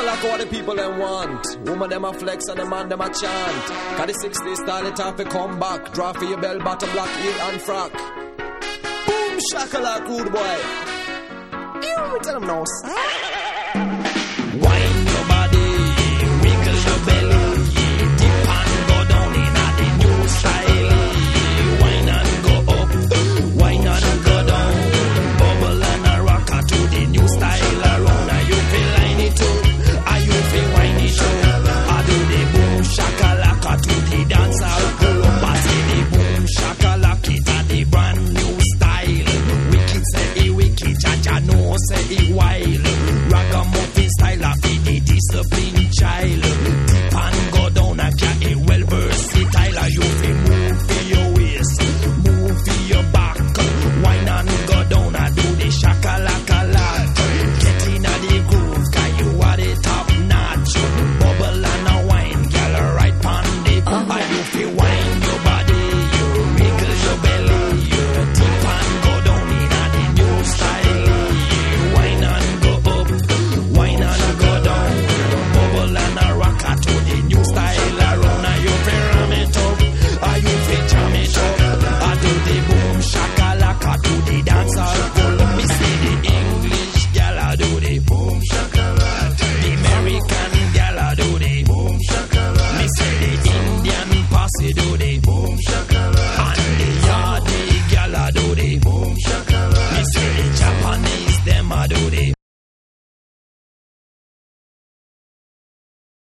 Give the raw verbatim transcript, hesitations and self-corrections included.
shakalaka what the people them want. Woman them a flex and the man them a chant. Cause the sixties style it off to come back. Draw for your bell bottom black heel and frock. Boom shakalaka rude boy. You tell them now.